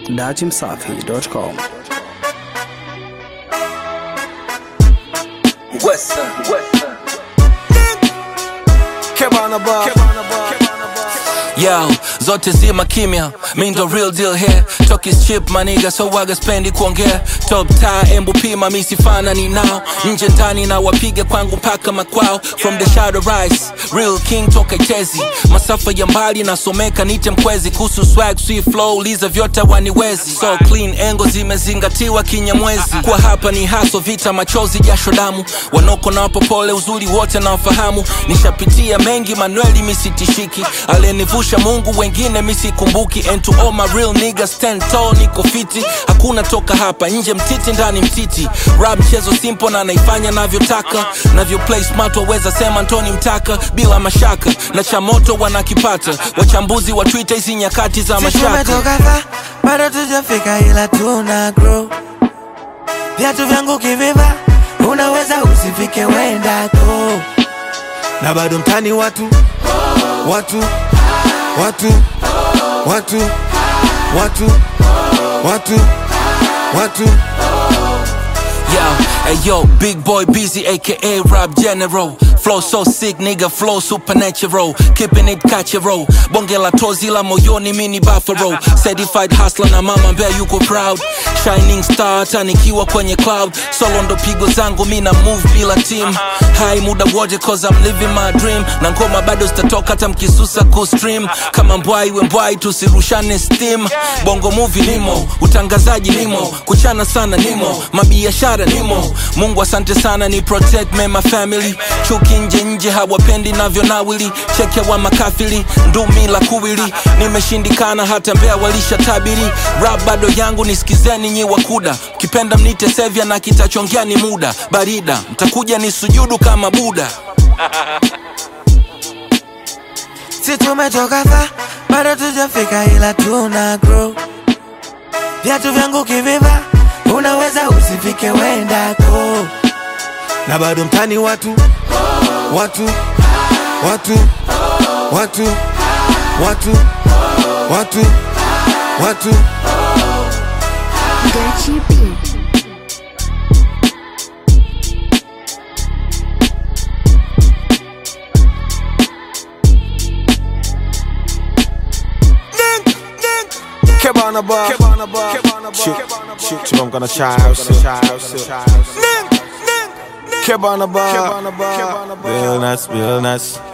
datimsafi.com. Yo, zote zima kimya, mi ndo real deal here. Talk is cheap my nigga, so waga spendi kuongea. Top tie, embu pima, mi sifana ni nao. Nje ndani na wapiga kwangu mpaka makwao. From the shadow rise, real king toka chezi. Masafa ya mbali nasomeka nite mkwezi. Kusu swag, sweet flow, liza vyote waniwezi. So clean, engo zimezingatiwa kinyamwezi. Kwa hapa ni haso, vita machozi, jasho damu. Wanoko na wapopole, uzuri wote na wafahamu. Nishapitia mengi, Manueli misitishiki. Alenivusha Mungu, wengine misikumbuki. And to all my real niggas, stand tall, niko fiti. Hakuna toka hapa, nje mtiti, ndani mtiti. Rap mchezo simple na naifanya navyotaka. Navyo play smart, waweza sema Antoni Mtaka. Bila mashaka, na chamoto wanakipata. Wachambuzi wa Twitter hizi nyakati za mashaka. Tumetoka fa, bado tujafika ila tuna grow. Viatu vyangu kiviva, unaweza usifike wendako. Na bado mtani watu Yo, big boy busy aka rap general. Flow so sick nigga, flow supernatural. Keeping it catch a roll. Bonge la tozi la moyoni mini buffalo. Certified hustler na mama mbea yuko proud. Shining star hata nikiwa kwenye cloud. Solo ndo pigo zangu mina move bila team. High muda wote cause I'm living my dream. Na ngoma bado zitatoka hata mkisusa kustream. Kama mbwai we mbwai tusirushane steam. Bongo movie nimo, utangazaji nimo. Kuchana sana nimo, mabiashara nimo. Mungu asante sana ni protect me my family. Chuki nje hawapendi navyo nawili. Cheke wa makafili, ndumi la kuwili. Nimeshindikana hata mbea walisha tabiri. Rap bado yangu nisikizeni nyi wakuda. Kipenda mnite sevya na kitachongea ni muda. Barida, mtakuja ni sujudu kama Buddha. Si tumetoka fa, bado tujafika ila tuna grow. Viatu vyangu kiviva, unaweza usifike wendako. Na bado mtani watu Gachi Beat. Kebana bar. Shoot, I'm gonna try out. Kebana bar. Real nice.